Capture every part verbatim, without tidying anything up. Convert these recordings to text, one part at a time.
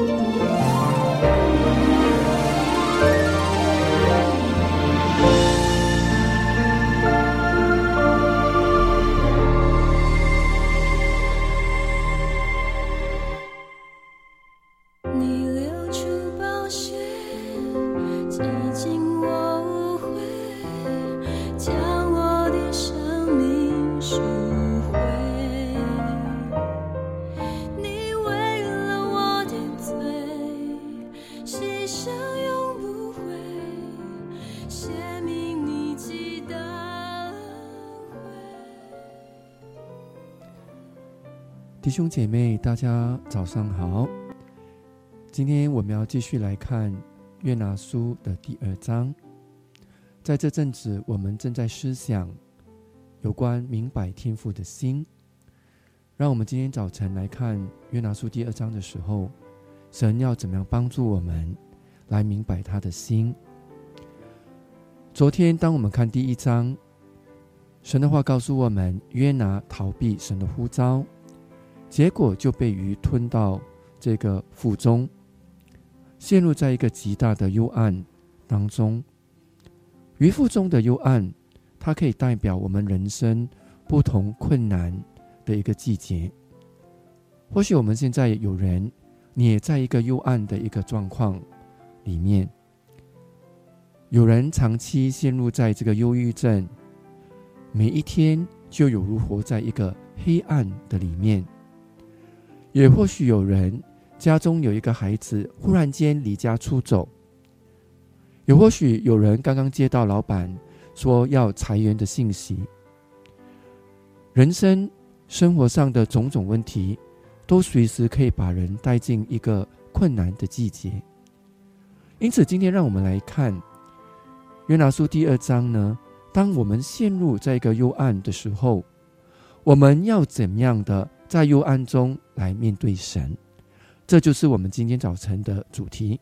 弟兄姐妹，大家早上好。今天我们要继续来看约拿书的第二章。在这阵子，我们正在思想有关明白天父的心。让我们今天早晨来看约拿书第二章的时候，神要怎么样帮助我们来明白他的心。昨天当我们看第一章，神的话告诉我们，约拿逃避神的呼召，结果就被鱼吞到这个腹中，陷入在一个极大的幽暗当中。鱼腹中的幽暗，它可以代表我们人生不同困难的一个季节。或许我们现在有人，你也在一个幽暗的一个状况里面。有人长期陷入在这个忧郁症，每一天就有如活在一个黑暗的里面。也或许有人家中有一个孩子忽然间离家出走，也或许有人刚刚接到老板说要裁员的信息。人生生活上的种种问题，都随时可以把人带进一个困难的季节。因此今天让我们来看约拿书第二章呢，当我们陷入在一个幽暗的时候，我们要怎么样的在幽暗中来面对神。这就是我们今天早晨的主题。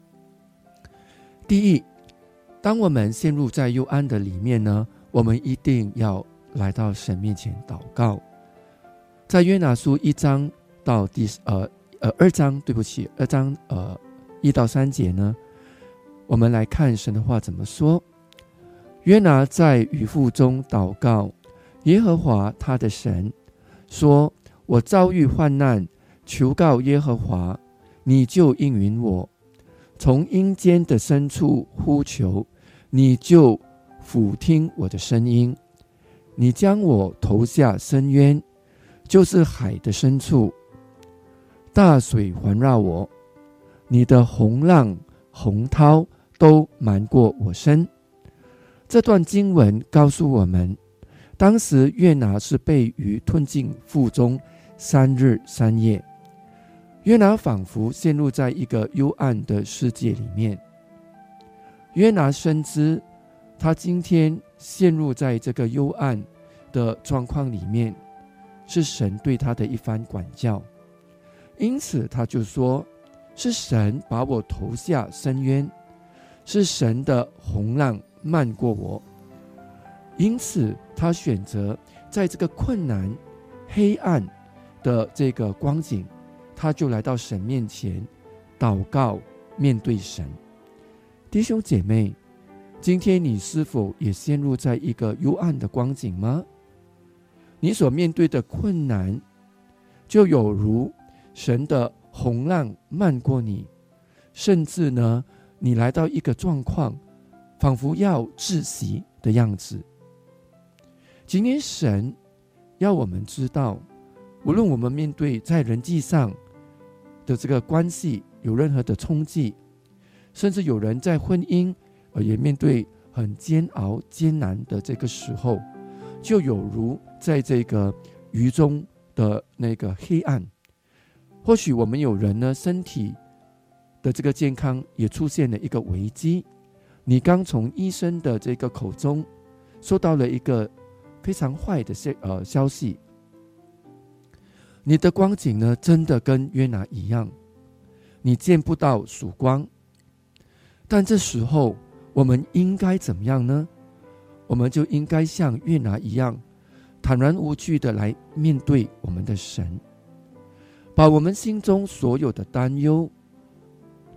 第一，当我们陷入在幽暗的里面呢，我们一定要来到神面前祷告。在约拿书一章到第呃呃二章，对不起，二章呃一到三节呢，我们来看神的话怎么说。约拿在鱼腹中祷告耶和华他的神，说：我遭遇患难，求告耶和华，你就应允我；从阴间的深处呼求，你就俯听我的声音。你将我投下深渊，就是海的深处，大水环绕我，你的洪浪洪涛都瞒过我身。这段经文告诉我们，当时约拿是被鱼吞进腹中三日三夜。约拿仿佛陷入在一个幽暗的世界里面。约拿深知他今天陷入在这个幽暗的状况里面，是神对他的一番管教，因此他就说，是神把我投下深渊，是神的洪浪漫过我。因此他选择在这个困难黑暗的这个光景，他就来到神面前祷告，面对神。弟兄姐妹，今天你是否也陷入在一个幽暗的光景吗？你所面对的困难就有如神的洪浪漫过你，甚至呢，你来到一个状况仿佛要窒息的样子。今天神要我们知道，无论我们面对在人际上的这个关系有任何的冲击，甚至有人在婚姻也面对很煎熬艰难的这个时候，就有如在这个鱼中的那个黑暗。或许我们有人呢，身体的这个健康也出现了一个危机，你刚从医生的这个口中收到了一个非常坏的呃消息。你的光景呢，真的跟约拿一样，你见不到曙光。但这时候我们应该怎么样呢？我们就应该像约拿一样，坦然无惧的来面对我们的神，把我们心中所有的担忧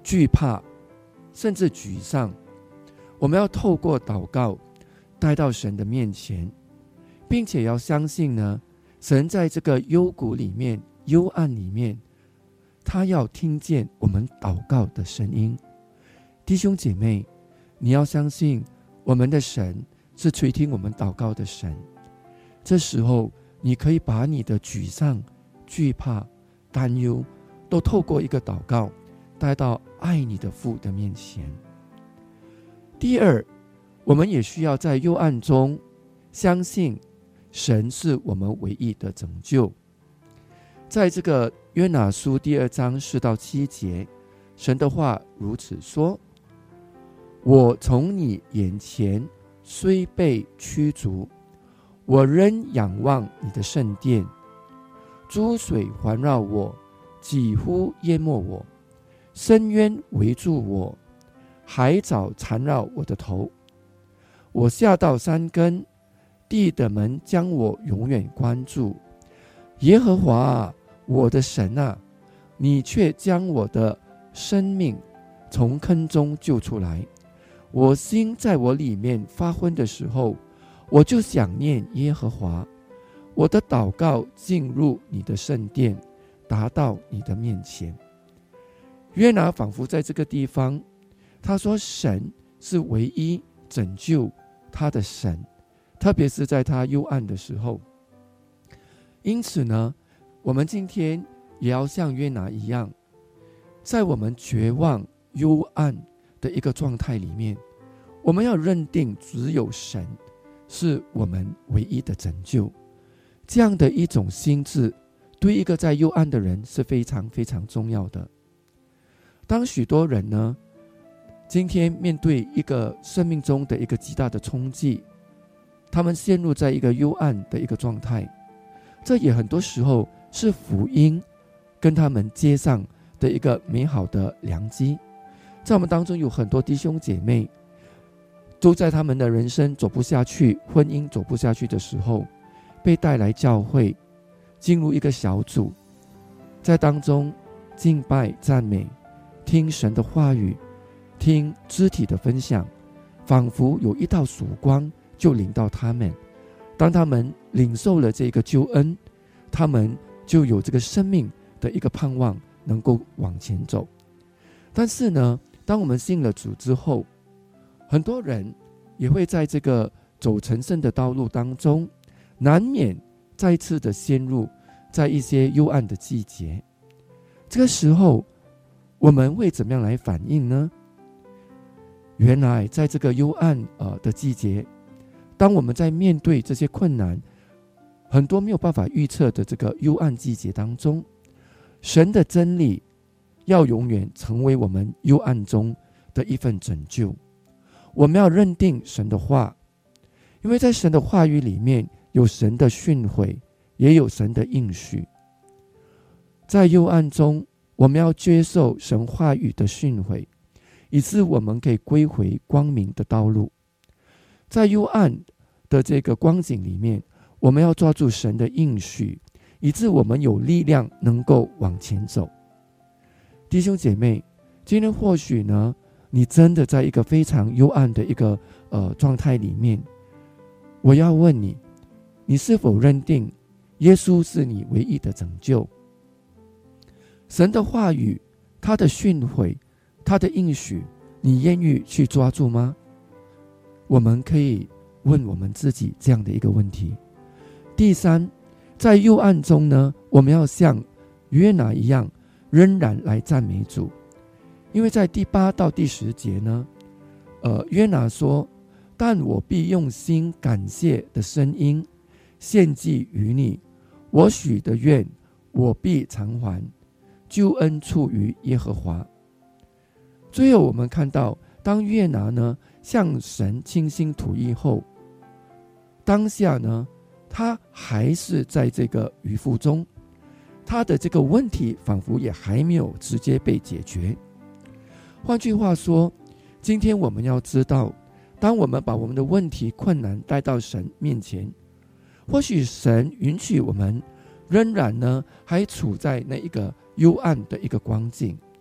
惧怕，甚至沮丧，我们要透过祷告带到神的面前，并且要相信呢，神在这个幽谷里面、幽暗里面，他要听见我们祷告的声音。弟兄姐妹，你要相信我们的神是垂听我们祷告的神。这时候你可以把你的沮丧、惧怕、担忧都透过一个祷告带到爱你的父的面前。第二，我们也需要在幽暗中相信神是我们唯一的拯救。在这个约拿书第二章四到七节，神的话如此说：我从你眼前虽被驱逐，我仍仰望你的圣殿。诸水环绕我，几乎淹没我，深渊围住我，海藻缠绕我的头。我下到山根，地的门将我永远关住。耶和华啊，我的神啊，你却将我的生命从坑中救出来。我心在我里面发昏的时候，我就想念耶和华。我的祷告进入你的圣殿，达到你的面前。约拿仿佛在这个地方，他说神是唯一拯救他的神，特别是在他幽暗的时候。因此呢，我们今天也要像约拿一样，在我们绝望幽暗的一个状态里面，我们要认定只有神是我们唯一的拯救。这样的一种心智对一个在幽暗的人是非常非常重要的。当许多人呢，今天面对一个生命中的一个极大的冲击，他们陷入在一个幽暗的一个状态，这也很多时候是福音跟他们接上的一个美好的良机。在我们当中有很多弟兄姐妹都在他们的人生走不下去，婚姻走不下去的时候，被带来教会，进入一个小组，在当中敬拜赞美，听神的话语，听肢体的分享，仿佛有一道曙光就临到他们。当他们领受了这个救恩，他们就有这个生命的一个盼望，能够往前走。但是呢，当我们信了主之后，很多人也会在这个走成圣的道路当中，难免再次的陷入在一些幽暗的季节。这个时候我们会怎么样来反应呢？原来在这个幽暗呃的季节，当我们在面对这些困难，很多没有办法预测的这个幽暗季节当中，神的真理要永远成为我们幽暗中的一份拯救。我们要认定神的话，因为在神的话语里面有神的训诲，也有神的应许。在幽暗中，我们要接受神话语的训诲，以致我们可以归回光明的道路。在幽暗的这个光景里面，我们要抓住神的应许，以致我们有力量能够往前走。弟兄姐妹，今天或许呢，你真的在一个非常幽暗的一个呃状态里面，我要问你，你是否认定耶稣是你唯一的拯救？神的话语，他的训诲，他的应许，你愿意去抓住吗？我们可以问我们自己这样的一个问题。第三，在幽暗中呢，我们要像约拿一样，仍然来赞美主。因为在第八到第十节呢，呃，约拿说：但我必用心感谢的声音献祭于你，我许的愿我必偿还，救恩出于耶和华。最后我们看到，当约拿呢向神倾心吐意后，当下呢他还是在这个渔夫中，他的这个问题仿佛也还没有直接被解决。换句话说，今天我们要知道，当我们把我们的问题困难带到神面前，或许神允许我们仍然呢还处在那一个幽暗的一个光景，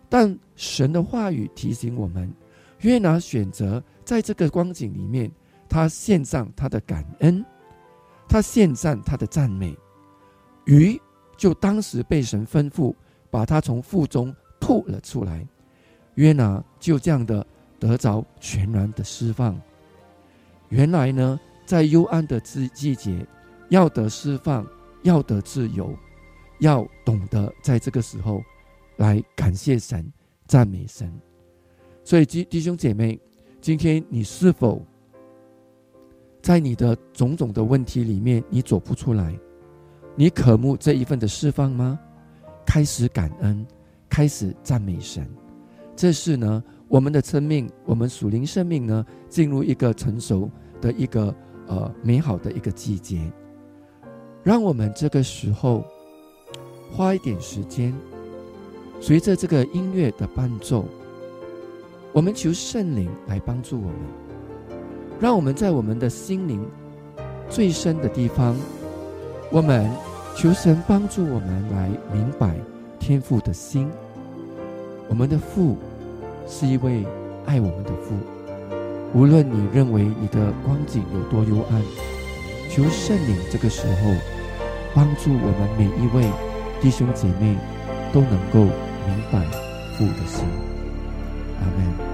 但神的话语提醒我们，约拿选择在这个光景里面，他献上他的感恩，他献上他的赞美，鱼就当时被神吩咐把他从腹中吐了出来，约拿就这样的得着全然的释放。原来呢，在幽暗的季节，要得释放，要得自由，要懂得在这个时候来感谢神，赞美神。所以弟兄姐妹，今天你是否在你的种种的问题里面你走不出来，你渴慕这一份的释放吗？开始感恩，开始赞美神，这是呢我们的生命，我们属灵生命呢进入一个成熟的一个呃美好的一个季节。让我们这个时候花一点时间，随着这个音乐的伴奏，我们求圣灵来帮助我们，让我们在我们的心灵最深的地方，我们求神帮助我们来明白天父的心。我们的父是一位爱我们的父，无论你认为你的光景有多幽暗，求圣灵这个时候帮助我们每一位弟兄姐妹都能够明白父的心。阿们。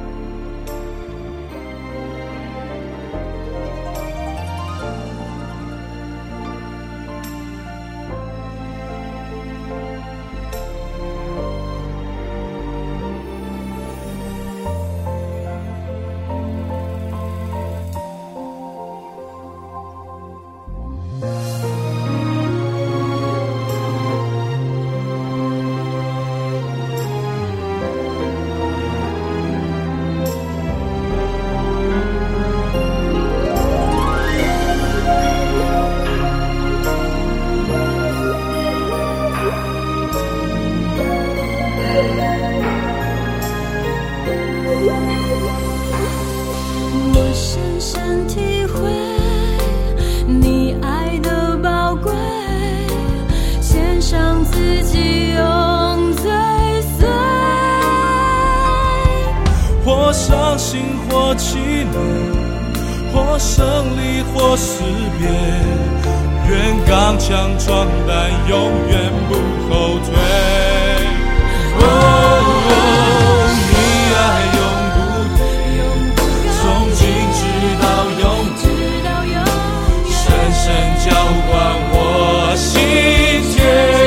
伤心或气馁，或胜利或失别，愿刚强壮胆，永远不后退。哦哦，你爱永不变，从今直到永远，深深浇灌我心田。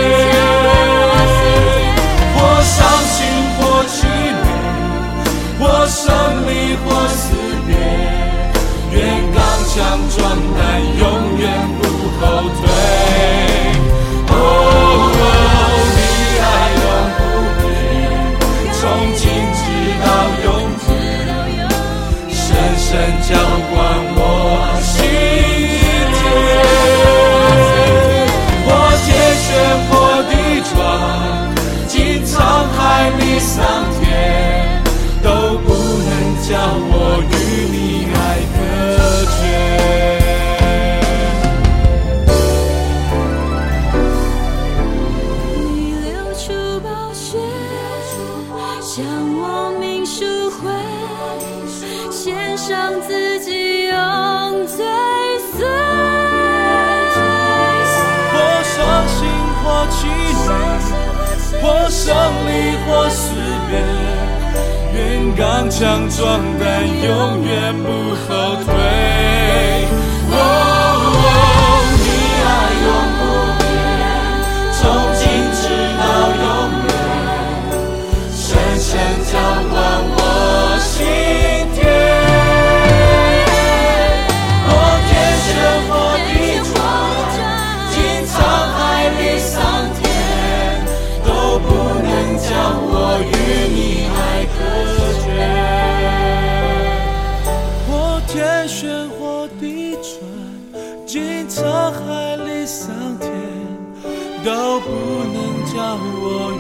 或伤心或气馁，或胜利或死别，愿刚强壮胆，永远不后退。哦哦，你爱永不变，从今直到永远，深深浇灌我心田。或天旋或地转，经沧海里桑田，都不能叫我与你爱隔绝。 你流出宝血，向我命赎回，献上自己永追随。 或伤心或气馁，或胜利或死别，愿刚强壮胆，永远不后退。哦哦，你爱永不变，从今直到永远，深深浇灌我心田。或天旋或地转，经沧海里桑田，都不能叫我与你爱隔绝。或天旋或地转，经沧海里桑田，都不能叫我